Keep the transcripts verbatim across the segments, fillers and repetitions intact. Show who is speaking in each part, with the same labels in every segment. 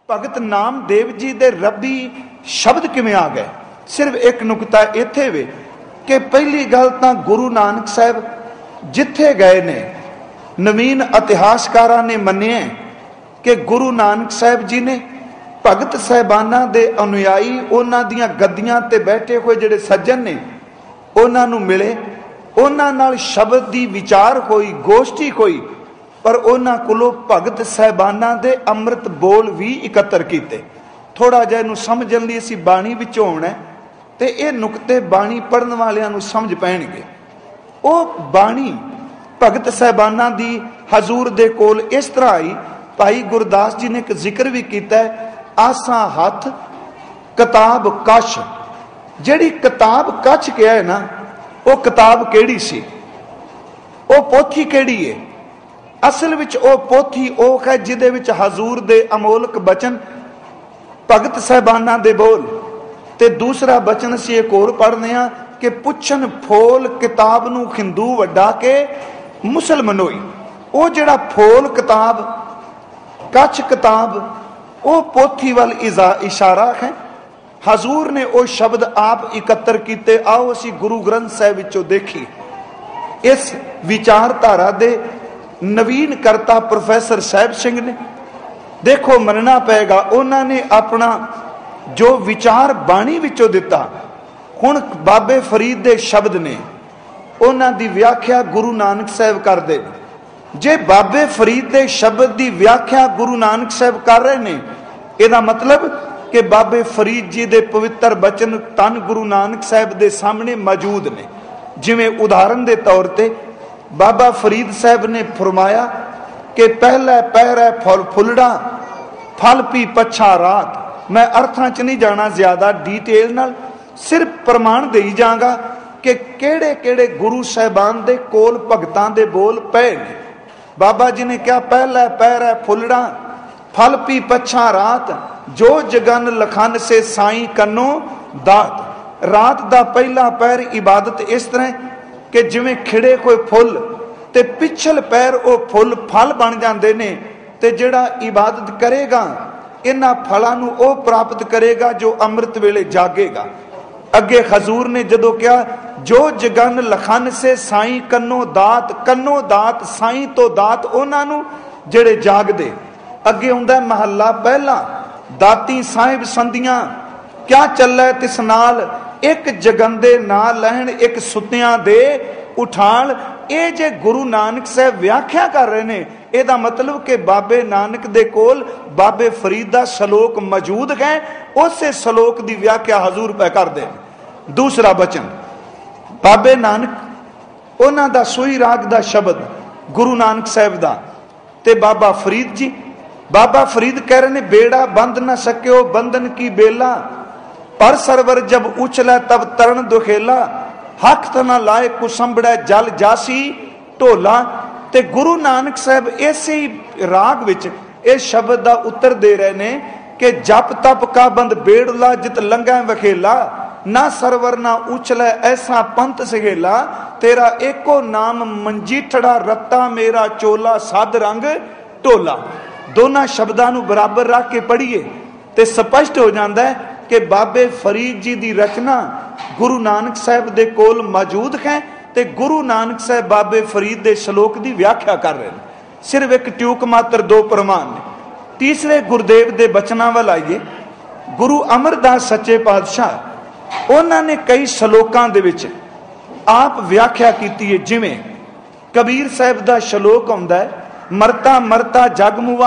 Speaker 1: भगत नामदेव जी दे रब्बी शब्द किवें आ गए? सिर्फ एक नुकता इत्थे वे कि पहली गल तां गुरु नानक साहब जिथे गए ने, नवीन इतिहासकारां ने मन्निया कि गुरु नानक साहब जी ने भगत साहबाना दे अनुयायी उन्हां दियां गद्दियां ते बैठे हुए जिहड़े सज्जन ने उन्हां नूं मिले, उन्हां नाल शब्द दी विचार होई, गोष्ठी होई, पर उन्हां कोलों भगत साहबाना दे अमृत बोल भी इकत्तर कीते। थोड़ा जिहा इहनूं समझण लई असीं बाणी विचों आउणा ते इह नुकते बाणी पढ़न वालिआं नूं समझ पैणगे। ਉਹ ਬਾਣੀ भगत साहबाना दी हजूर दे कोल इस तरह आई। भाई गुरदास जी ने एक जिक्र भी किया है, आसा हथ किताब कश। जिहड़ी किताब कश कहा है ना, वो किताब केड़ी सी, वो पोथी केड़ी है? असल विच वो पोथी वो है जिहदे विच हजूर दे अमोलक बचन, भगत साहबाना दे बोल, ते दूसरा बचन असीं एक होर पढ़ने आ कि पुछन फोल किताब नूं हिंदू वड्डा के मुसलमानोई। वो जिहड़ा फोल किताब कछ किताब वो पोथी वाल इशारा है। हजूर ने वो शब्द आप इकत्तर किए। आओ असी गुरु ग्रंथ साहिब विचों देखी। इस विचारधारा दे नवीन करता प्रोफैसर साहिब सिंह ने, देखो मनना पेगा, उन्होंने अपना जो विचार बाणी विचों दिता। हुण बाबे फरीद दे शब्द ने, उन्हां दी व्याख्या गुरु नानक साहब करदे ने। जे बाबे फरीद दे शब्द दी व्याख्या गुरु नानक साहब कर रहे ने, इहदा मतलब कि बाबे फरीद जी दे पवित्र बचन तन गुरु नानक साहब दे सामने मौजूद ने। जिवें उदाहरण दे तौर ते बाबा फरीद साहब ने फरमाया कि पहला पहरा फल फुलड़ा फल पी पछा रात। मैं अर्थां च नहीं जाना ज्यादा डिटेल नाल, सिर्फ प्रमाण दे ही जाऊंगा कि केड़े केड़े गुरु साहबान दे कोल भगतां दे बोल पे ने। बाबा जी ने क्या पहला पैर है फुलड़ा फल पी पछा रात, जो जगन लखन से साई कन्नो दात। रात दा पहला पैर इबादत इस तरह कि जिवें खिड़े कोई फुल ते पिछल पैर वो फुल फल बन जाते ने, ते जिहड़ा इबादत करेगा इन्हां फलां नूं वो प्राप्त करेगा जो अमृत वेले जागेगा। अगे हजूर ने जदों कहा जो जगन लखन से साई कन्नो दात, कन्नो दात साई तो दात उन्हां नूं जिहड़े जागदे। अगे हुंदा महला पहला दाती साहिब संधियां क्या चलै तिस नाल, एक जगंदे ना लहण एक सुतियां दे उठाण। ये जे गुरु नानक साहब व्याख्या कर रहे ने, ਇਹਦਾ मतलब कि बाबे नानक दे कोल बाबे फरीद दा सलोक मौजूद है, उस सलोक दी व्याख्या हजूर पे कर दे। दूसरा बचन बाबे नानक उन्हां दा सोई राग दा शब्द गुरु नानक साहब दा, ते बाबा फरीद जी, बाबा फरीद कह रहे ने बेड़ा बंद न सको बंधन की बेला, पर सरवर जब उछला तब तरण दुखेला, हक तना लाए कुसंबड़ा जल जासी ढोला। ते गुरु नानक साहब इसे ही राग विच इस शब्द का उत्तर दे रहे ने कि जप तप का बंद बेड़ला जित लंघा वखेला, ना सरवर ना उछला ऐसा पंथ सहेला, तेरा एको नाम मंजीठड़ा रत्ता मेरा चोला साध रंग ढोला। दोनों शब्दां नूं बराबर रख के पढ़िए तो स्पष्ट हो जाता है कि बाबे फरीद जी की रचना गुरु नानक साहब दे कोल मौजूद है, ते गुरु नानक साहब बाबे फरीद दे श्लोक की व्याख्या कर रहे हैं। सिर्फ एक ट्यूक मात्र दो प्रमाण ने। तीसरे गुरुदेव दे बचना वाल आइए। गुरु अमरदास सच्चे पातशाह उन्होंने कई श्लोकां दे विच आप व्याख्या की है। जिवें कबीर साहब का श्लोक आउंदा है, मरता मरता जग मुआ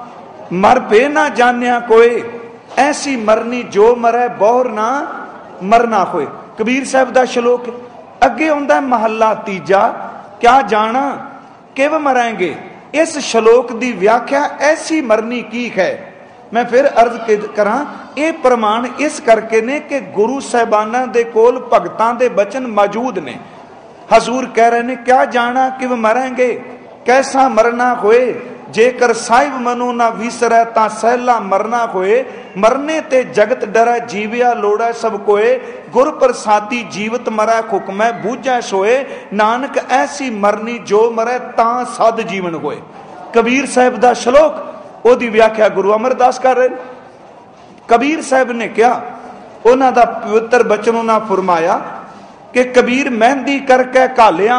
Speaker 1: मर पे ना जानिया कोई, ऐसी मरनी जो मरै बोर ना मरना होए। कबीर साहब का श्लोक अगे आउंदा महला तीजा, क्या जाना किव मरेंगे। इस श्लोक की व्याख्या ऐसी मरनी की है। मैं फिर अर्ज करा, ये प्रमाण इस करके ने कि गुरु साहबाना दे कोल भगतां दे बचन मौजूद ने। हजूर कह रहे ने क्या जाना किव मरेंगे, कैसा मरना होए, जेकर साहिब मनो ना विसरै ता सहला मरना होए, मरने ते जगत डरै जीविया लोड़ा सब कोए, गुर प्रसादी जीवत मरै हुक्मै बूझै सोए, नानक ऐसी मरनी जो मरै ता सद जीवन होए। कबीर साहब का श्लोक ਉਹਦੀ ਵਿਆਖਿਆ ਗੁਰੂ ਅਮਰਦਾਸ ਕਰ ਰਹੇ। ਕਬੀਰ ਸਾਹਿਬ ਨੇ ਕਿਹਾ, ਉਹਨਾਂ ਦਾ ਪਵਿੱਤਰ ਬਚਨ ਉਹਨਾਂ ਫਰਮਾਇਆ ਕਿ ਕਬੀਰ ਮਹਿੰਦੀ ਕਰਕੇ ਘਾਲਿਆ,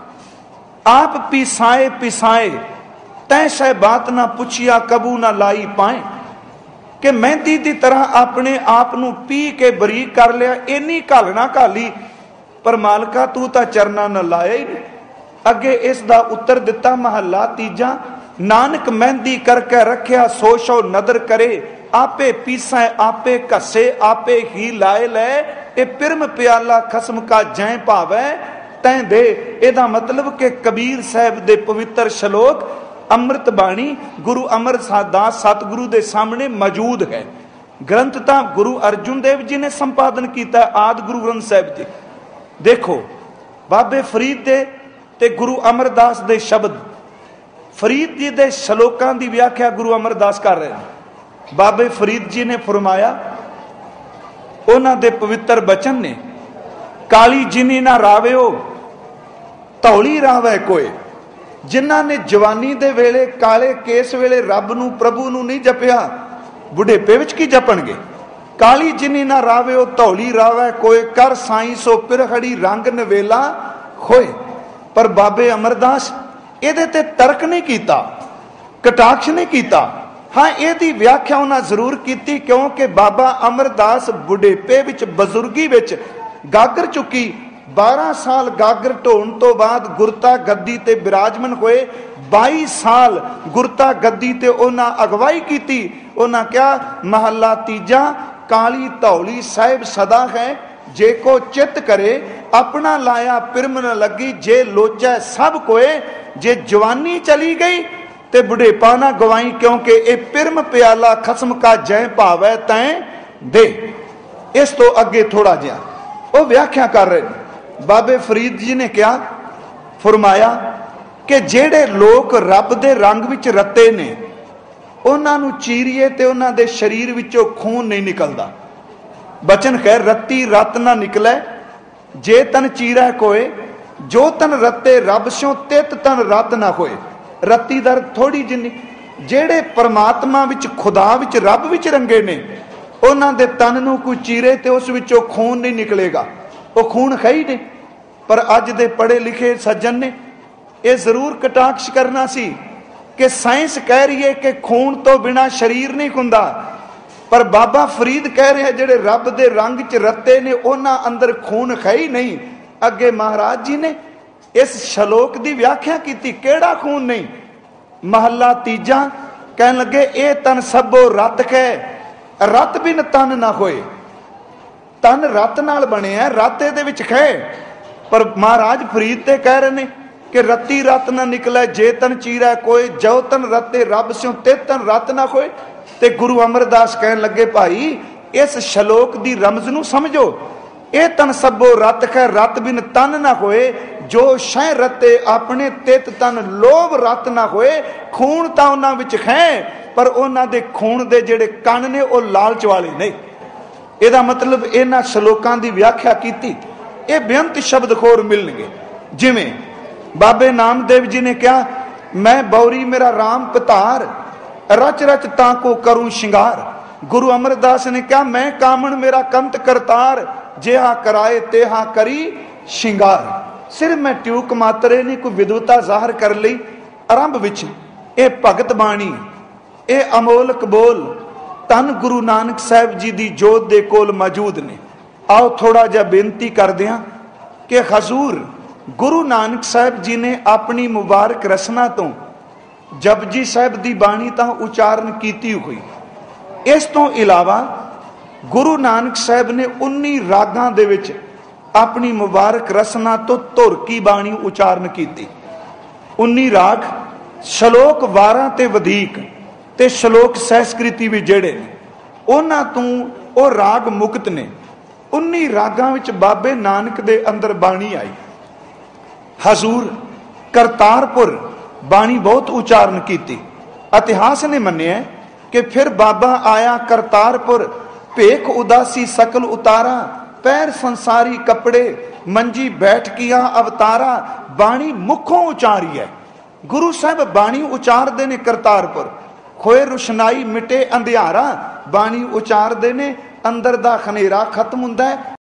Speaker 1: ਆਪ ਪਿਸਾਏ ਪਿਸਾਏ ਤੈ ਸਹਿ ਬਾਤ ਨਾ ਪੁੱਛਿਆ, ਕਬੂ ਨਾ ਲਾਈ ਪਾਏ। ਕਿ ਮਹਿੰਦੀ ਦੀ ਤਰ੍ਹਾਂ ਆਪਣੇ ਆਪ ਨੂੰ ਪੀ ਕੇ ਬਰੀਕ ਕਰ ਲਿਆ, ਇੰਨੀ ਘਾਲਣਾ ਘਾਲੀ, ਪਰ ਮਾਲਕਾ ਤੂੰ ਤਾਂ ਚਰਨਾਂ ਨਾਲ ਲਾਇਆ ਹੀ ਨਹੀਂ। ਅੱਗੇ ਇਸ ਦਾ ਉੱਤਰ ਦਿੱਤਾ ਮਹੱਲਾ ਤੀਜਾ, ਨਾਨਕ ਮਹਿੰਦੀ ਕਰਕੇ ਰੱਖਿਆ, ਸੋ ਸੋ ਨਦਰ ਕਰੇ, ਆਪੇ ਪੀਸੈ ਆਪੇ ਘਸੇ, ਆਪੇ ਹੀ ਲਾਏ ਲੈ, ਇਹ ਪਿਰਮ ਪਿਆਲਾ ਖਸਮ ਕਾ ਜੈ ਭਾਵੈ ਤੈਂ ਦੇ। ਇਹਦਾ ਮਤਲਬ ਕਿ ਕਬੀਰ ਸਾਹਿਬ ਦੇ ਪਵਿੱਤਰ ਸ਼ਲੋਕ ਅੰਮ੍ਰਿਤ ਬਾਣੀ ਗੁਰੂ ਅਮਰਦਾਸ ਸਤਿਗੁਰੂ ਦੇ ਸਾਹਮਣੇ ਮੌਜੂਦ ਹੈ। ਗ੍ਰੰਥ ਤਾਂ ਗੁਰੂ ਅਰਜੁਨ ਦੇਵ ਜੀ ਨੇ ਸੰਪਾਦਨ ਕੀਤਾ, ਆਦਿ ਗੁਰੂ ਗ੍ਰੰਥ ਸਾਹਿਬ ਜੀ। ਦੇਖੋ ਬਾਬੇ ਫਰੀਦ ਦੇ ਤੇ ਗੁਰੂ ਅਮਰਦਾਸ ਦੇ ਸ਼ਬਦ, ਫਰੀਦ ਜੀ ਦੇ ਸ਼ਲੋਕਾਂ ਦੀ ਵਿਆਖਿਆ ਗੁਰੂ ਅਮਰਦਾਸ ਕਰ ਰਹੇ ਨੇ। ਬਾਬੇ ਫਰੀਦ ਜੀ ਨੇ ਫਰਮਾਇਆ, ਉਹਨਾਂ ਦੇ ਪਵਿੱਤਰ ਬਚਨ ਨੇ, ਕਾਲੀ ਜਿਨੀ ਨਾ ਰਾਵਿਓ ਧੌਲੀ ਰਾਵੈ ਕੋਏ। ਜਿਨ੍ਹਾਂ ਨੇ ਜਵਾਨੀ ਦੇ ਵੇਲੇ ਕਾਲੇ ਕੇਸ ਵੇਲੇ ਰੱਬ ਨੂੰ ਪ੍ਰਭੂ ਨੂੰ ਨਹੀਂ ਜਪਿਆ, ਬੁਢੇਪੇ ਵਿੱਚ ਕੀ ਜਪਣਗੇ। ਕਾਲੀ ਜਿਨੀ ਨਾ ਰਾਵਿਓ ਧੌਲੀ ਰਾਵੈ ਕੋਏ, ਕਰ ਸਾਈ ਸੋ ਪਿਰਖੜੀ ਰੰਗ ਨਵੇਲਾ ਹੋਏ। ਪਰ ਬਾਬੇ ਅਮਰਦਾਸ ਇਹਦੇ ਤੇ ਤਰਕ ਨਹੀਂ ਕੀਤਾ, ਕਟਾਕਸ਼ ਨਹੀਂ ਕੀਤਾ। ਹਾਂ, ਇਹਦੀ ਵਿਆਖਿਆ ਉਹਨਾਂ ਜ਼ਰੂਰ ਕੀਤੀ, ਕਿਉਂਕਿ ਬਾਬਾ ਅਮਰਦਾਸ ਬੁਢੇਪੇ ਵਿੱਚ, ਬਜ਼ੁਰਗੀ ਵਿੱਚ ਗਾਗਰ ਚੁੱਕੀ, ਬਾਰਾਂ ਸਾਲ ਗਾਗਰ ਢੋਣ ਤੋਂ ਬਾਅਦ ਗੁਰਤਾ ਗੱਦੀ ਤੇ ਬਿਰਾਜਮਾਨ ਹੋਏ। ਬਾਈ ਸਾਲ ਗੁਰਤਾ ਗੱਦੀ ਤੇ ਉਹਨਾਂ ਅਗਵਾਈ ਕੀਤੀ। ਉਹਨਾਂ ਕਿਹਾ, ਮਹੱਲਾ ਤੀਜਾ, ਕਾਲੀ ਧੌਲੀ ਸਾਹਿਬ ਸਦਾ ਹੈ, ਜੇ ਕੋ ਚਿੱਤ ਕਰੇ ਆਪਣਾ ਲਾਇਆ ਪਿਰਮ ਨ ਲੱਗੀ, ਜੇ ਲੋਚੈ ਸਭ ਕੋਏ। ਜੇ ਜਵਾਨੀ ਚਲੀ ਗਈ ਤੇ ਬੁਢੇਪਾ ਨਾ ਗਵਾਈ, ਕਿਉਂਕਿ ਇਹ ਪਿਰਮ ਪਿਆਲਾ ਖਸਮ ਕਾ ਜੈ ਭਾਵੈ ਤੈਂ ਦੇ। ਇਸ ਤੋਂ ਅੱਗੇ ਥੋੜਾ ਜਿਹਾ ਉਹ ਵਿਆਖਿਆ ਕਰ ਰਹੇ ਨੇ। ਬਾਬੇ ਫਰੀਦ ਜੀ ਨੇ ਕਿਹਾ, ਫਰਮਾਇਆ ਕਿ ਜਿਹੜੇ ਲੋਕ ਰੱਬ ਦੇ ਰੰਗ ਵਿੱਚ ਰੱਤੇ ਨੇ, ਉਹਨਾਂ ਨੂੰ ਚੀਰੀਏ ਤੇ ਉਹਨਾਂ ਦੇ ਸਰੀਰ ਵਿੱਚੋਂ ਖੂਨ ਨਹੀਂ ਨਿਕਲਦਾ। ਬਚਨ ਕਹਿ, ਰੱਤੀ ਰਤ ਨਾ ਨਿਕਲੇ, ਜੇ ਤਨ ਚੀਰੈ ਕੋਏ, ਜੋ ਤਨ ਰੱਤੇ ਰੱਬ ਸਿਓ, ਤਿਤ ਤਨ ਰਤ ਨਾ ਹੋਏ। ਰੱਤੀ ਦਰ ਥੋੜੀ ਜਿੰਨੀ, ਜਿਹੜੇ ਪਰਮਾਤਮਾ ਵਿੱਚ, ਖੁਦਾ ਵਿੱਚ, ਰੱਬ ਵਿੱਚ ਰੰਗੇ ਨੇ, ਉਹਨਾਂ ਦੇ ਤਨ ਨੂੰ ਕੋਈ ਚੀਰੇ ਤੇ ਉਸ ਵਿੱਚੋਂ ਖੂਨ ਨਹੀਂ ਨਿਕਲੇਗਾ, ਉਹ ਖੂਨ ਹੈ ਹੀ ਨਹੀਂ। ਪਰ ਅੱਜ ਦੇ ਪੜ੍ਹੇ ਲਿਖੇ ਸੱਜਣ ਨੇ ਇਹ ਜ਼ਰੂਰ ਕਟਾਕਸ਼ ਕਰਨਾ ਸੀ ਕਿ ਸਾਇੰਸ ਕਹਿ ਰਹੀ ਹੈ ਕਿ ਖੂਨ ਤੋਂ ਬਿਨਾਂ ਸਰੀਰ ਨਹੀਂ ਹੁੰਦਾ, ਪਰ ਬਾਬਾ ਫਰੀਦ ਕਹਿ ਰਿਹਾ ਜਿਹੜੇ ਰੱਬ ਦੇ ਰੰਗ 'ਚ ਰੱਤੇ ਨੇ, ਉਹਨਾਂ ਅੰਦਰ ਖੂਨ ਹੈ ਹੀ ਨਹੀਂ। ਅੱਗੇ ਮਹਾਰਾਜ ਜੀ ਨੇ ਇਸ ਸ਼ਲੋਕ ਦੀ ਵਿਆਖਿਆ ਕੀਤੀ, ਕਿਹੜਾ ਖੂਨ ਨਹੀਂ। ਮਹੱਲਾ ਤੀਜਾ ਕਹਿਣ ਲੱਗੇ, ਇਹ ਤਨ ਸਭੋ ਰਤ ਹੈ, ਰਤ ਬਿਨ ਤਨ ਨਾ ਹੋਏ। ਤਨ ਰਤ ਨਾਲ ਬਣਿਆ, ਰਤ ਇਹਦੇ ਵਿੱਚ ਹੈ। ਪਰ ਮਹਾਰਾਜ ਫਰੀਦ ਤੇ ਕਹਿ ਰਹੇ ਨੇ ਕਿ ਰੱਤੀ ਰਤ ਨਾ ਨਿਕਲੇ, ਜੇ ਤਨ ਚੀਰੈ ਕੋਏ, ਜੋ ਤਨ ਰਤੇ ਰੱਬ ਸਿਓ, ਤੇ ਤਨ ਰਤ ਨਾ ਹੋਏ। ਤੇ ਗੁਰੂ ਅਮਰਦਾਸ ਕਹਿਣ ਲੱਗੇ, ਭਾਈ ਇਸ ਸ਼ਲੋਕ ਦੀ ਰਮਜ਼ ਨੂੰ ਸਮਝੋ। ਇਹ ਤਨ ਸਭੋ ਰਤ ਹੈ, ਰਤ ਬਿਨ ਤਨ ਨਾ ਹੋਏ, ਜੋ ਸ਼ੈ ਰਤੇ ਆਪਣੇ, ਤਿਤ ਤਨ ਲੋਭ ਰਤ ਨਾ ਹੋਏ। ਖੂਨ ਤਾਂ ਉਹਨਾਂ ਵਿੱਚ ਹੈ, ਪਰ ਉਹਨਾਂ ਦੇ ਖੂਨ ਦੇ ਜਿਹੜੇ ਕੰਨ ਨੇ ਉਹ ਲਾਲਚ ਵਾਲੇ ਨਹੀਂ। ਇਹਦਾ ਮਤਲਬ ਇਹਨਾਂ ਸ਼ਲੋਕਾਂ ਦੀ ਵਿਆਖਿਆ ਕੀਤੀ, ਇਹ ਬੇਅੰਤ ਸ਼ਬਦ ਖੋਰ ਮਿਲਣਗੇ। ਜਿਵੇਂ ਬਾਬੇ ਨਾਮਦੇਵ ਜੀ ਨੇ ਕਿਹਾ, ਮੈਂ ਬੌਰੀ ਮੇਰਾ ਰਾਮ ਪਤਾਰ, ਰਚ ਰਚ ਤਾਂ ਕੋ ਕਰੂੰ ਸ਼ਿੰਗਾਰ। ਗੁਰੂ ਅਮਰਦਾਸ ਨੇ ਕਿਹਾ, ਮੈਂ ਕਾਮਣ ਮੇਰਾ ਕੰਤ ਕਰਤਾਰ, ਜਿਹਾ ਕਰਾਏ ਤੇਹਾ ਕਰੀ ਸ਼ਿੰਗਾਰ। ਸਿਰਫ ਮੈਂ ਟਿਊਕ ਮਾਤਰੇ ਨਹੀਂ ਕੋਈ ਵਿਦਵਤਾ ਜ਼ਾਹਰ ਕਰ ਲਈ। ਆਰੰਭ ਵਿੱਚ ਇਹ ਭਗਤ ਬਾਣੀ, ਇਹ ਅਮੋਲਕ ਬੋਲ ਧੰਨ ਗੁਰੂ ਨਾਨਕ ਸਾਹਿਬ ਜੀ ਦੀ ਜੋਤ ਦੇ ਕੋਲ ਮੌਜੂਦ ਨੇ। ਆਓ ਥੋੜਾ ਜਿਹਾ ਬੇਨਤੀ ਕਰਦੇ ਹਾਂ ਕਿ ਹਜ਼ੂਰ ਗੁਰੂ ਨਾਨਕ ਸਾਹਿਬ ਜੀ ਨੇ ਆਪਣੀ ਮੁਬਾਰਕ ਰਸਨਾ ਤੋਂ ਜਪਜੀ ਸਾਹਿਬ ਦੀ ਬਾਣੀ ਤਾਂ ਉਚਾਰਨ ਕੀਤੀ ਹੋਈ। ਇਸ ਤੋਂ ਇਲਾਵਾ ਗੁਰੂ ਨਾਨਕ ਸਾਹਿਬ ਨੇ ਉੱਨੀ ਰਾਗਾਂ ਦੇ ਵਿੱਚ ਆਪਣੀ ਮੁਬਾਰਕ ਰਸਨਾ ਤੋਂ ਧੁਰ ਕੀ ਬਾਣੀ ਉਚਾਰਨ ਕੀਤੀ। ਉੱਨੀ ਰਾਗ, ਸ਼ਲੋਕ ਬਾਰਾਂ ਤੇ ਵਧੇਕ ਤੇ ਸ਼ਲੋਕ ਸਹਿਸਕ੍ਰਿਤੀ ਵੀ ਜਿਹੜੇ ਨੇ, ਉਹਨਾਂ ਤੋਂ ਉਹ ਰਾਗ ਮੁਕਤ ਨੇ। ਉੱਨੀ ਰਾਗਾਂ ਵਿੱਚ ਬਾਬੇ ਨਾਨਕ ਦੇ ਅੰਦਰ ਬਾਣੀ ਆਈ। ਹਜ਼ੂਰ ਕਰਤਾਰਪੁਰ ਬਾਣੀ ਬਹੁਤ ਉਚਾਰਨ ਕੀਤੀ। ਇਤਿਹਾਸ ਨੇ ਮੰਨਿਆ ਕਿ ਫਿਰ ਬਾਬਾ ਆਇਆ ਕਰਤਾਰਪੁਰ, ਭੇਖ ਉਦਾਸੀ ਸਕਲ ਉਤਾਰਾ, ਪੈਰ ਸੰਸਾਰੀ ਕੱਪੜੇ, ਮੰਜੀ ਬੈਠ ਕੀਆ ਅਵਤਾਰਾ। ਬਾਣੀ ਮੁਖੋਂ ਉਚਾਰੀ ਹੈ। ਗੁਰੂ ਸਾਹਿਬ ਬਾਣੀ ਉਚਾਰਦੇ ਨੇ ਕਰਤਾਰਪੁਰ, ਹੋਏ ਰੁਸ਼ਨਾਈ ਮਿਟੇ ਅੰਧਿਆਰਾ। ਬਾਣੀ ਉਚਾਰਦੇ ਨੇ ਅੰਦਰ ਦਾ ਖਨੇਰਾ ਖਤਮ ਹੁੰਦਾ ਹੈ,